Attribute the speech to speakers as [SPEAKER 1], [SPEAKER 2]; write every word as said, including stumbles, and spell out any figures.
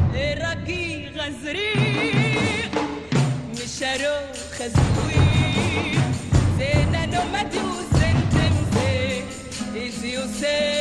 [SPEAKER 1] راكي غزريق مشارو خزوي زينا نومدي وزنتمزي إزي وسي